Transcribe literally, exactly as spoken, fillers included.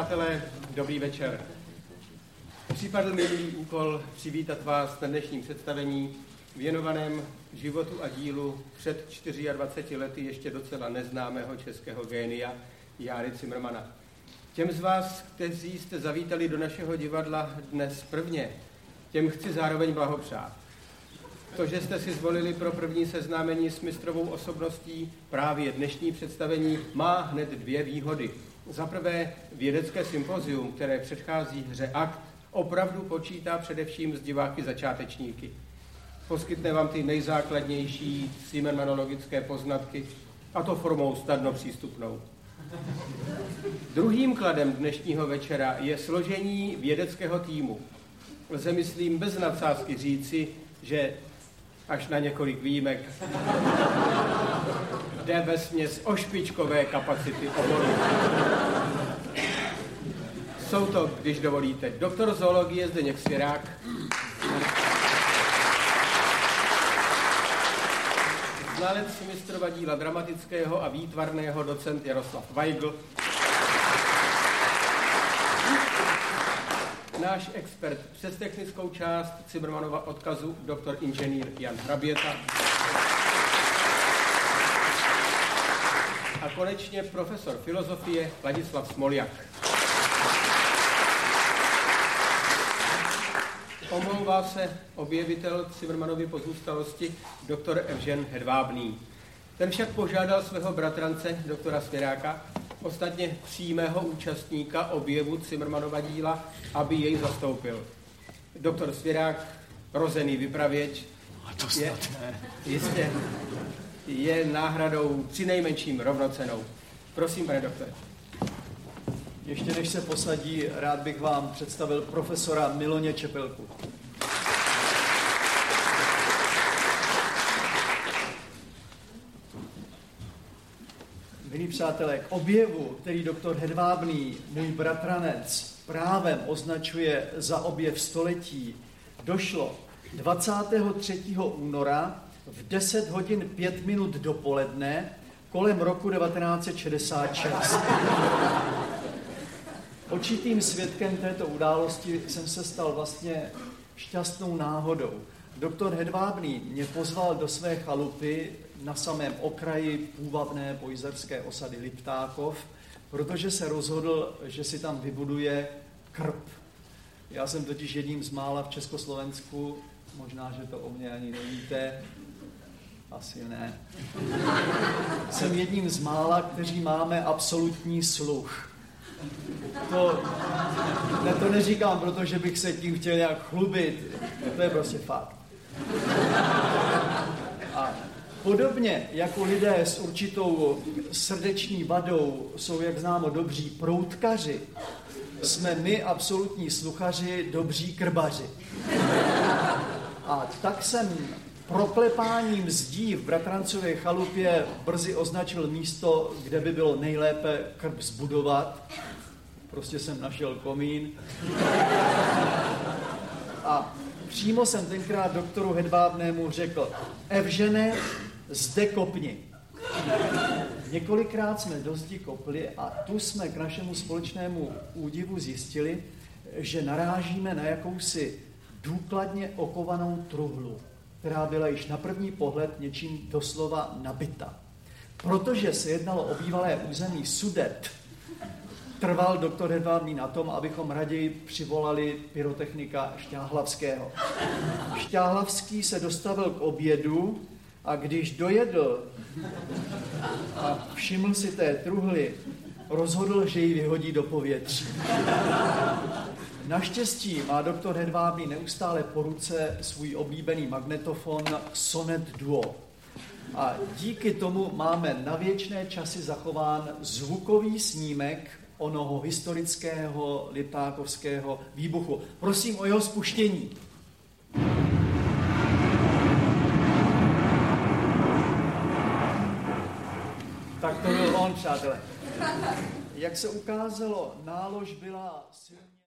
přátelé, dobrý večer. Připadl mi úkol přivítat vás na dnešním představení věnovaném životu a dílu před dvaceti čtyřmi lety ještě docela neznámého českého génia Járy Cimrmana. Těm z vás, kteří jste zavítali do našeho divadla dnes prvně, těm chci zároveň blahopřát. To, že jste si zvolili pro první seznámení s mistrovou osobností právě dnešní představení, má hned dvě výhody. Za prvé, vědecké sympozium, které předchází hře Akt, opravdu počítá především s diváky začátečníky. Poskytne vám ty nejzákladnější cimrmanologické poznatky, a to formou snadno přístupnou. Druhým kladem dnešního večera je složení vědeckého týmu. Lze, myslím, bez nadsázky říci, že až na několik výjimek jde vesměs o špičkové kapacity oboru. Jsou to, když dovolíte, doktor zoologie Zdeněk Svěrák, znalec mistrova díla dramatického a výtvarného docent Jaroslav Weigl, náš expert přes technickou část Cimrmanova odkazu doktor inženýr Jan Hraběta a konečně profesor filozofie Ladislav Smoljak. Omlouvá se objevitel Cimrmanovy pozůstalosti doktor Evžen Hedvábný. Ten však požádal svého bratrance doktora Svěráka, ostatně přímého účastníka objevu Cimrmanova díla, aby jej zastoupil. Doktor Svěrák, rozený vypravěč, je, jistě, je náhradou přinejmenším rovnocennou. Prosím, pane doktore. Ještě než se posadí, rád bych vám představil profesora Miloně Čepelku. Milí přátelé, k objevu, který doktor Hedvábný, můj bratranec, právem označuje za objev století, došlo dvacátého třetího února v deset hodin pět minut dopoledne kolem roku devatenáct set šedesát šest. Očitým svědkem této události jsem se stal vlastně šťastnou náhodou. Doktor Hedvábný mě pozval do své chalupy na samém okraji půvabné pojizerské osady Liptákov, protože se rozhodl, že si tam vybuduje krb. Já jsem totiž jedním z mála v Československu, možná, že to o mě ani nevíte, asi ne. Jsem jedním z mála, kteří máme absolutní sluch. To, ne, to neříkám, protože bych se tím chtěl nějak chlubit. To je prostě fakt. A podobně jako lidé s určitou srdeční vadou jsou, jak známo, dobří proutkaři, jsme my, absolutní sluchaři, dobří krbaři. A tak jsem proklepáním zdí v bratrancově chalupě brzy označil místo, kde by bylo nejlépe krb zbudovat. Prostě jsem našel komín. A přímo jsem tenkrát doktoru Hedvábnému řekl: Evžene, zde kopni. Několikrát jsme do zdi kopli a tu jsme k našemu společnému údivu zjistili, že narážíme na jakousi důkladně okovanou truhlu, která byla již na první pohled něčím doslova nabita. Protože se jednalo o bývalé území Sudet, trval doktor Hedvábný na tom, abychom raději přivolali pyrotechnika Šťáhlavského. Šťáhlavský se dostavil k obědu a když dojedl a všiml si té truhly, rozhodl, že ji vyhodí do povětří. Naštěstí má doktor Hedvábný neustále po ruce svůj oblíbený magnetofon Sonet Duo. A díky tomu máme na věčné časy zachován zvukový snímek onoho historického liptákovského výbuchu. Prosím o jeho spuštění. Tak to byl on, přátelé. Jak se ukázalo, nálož byla silná.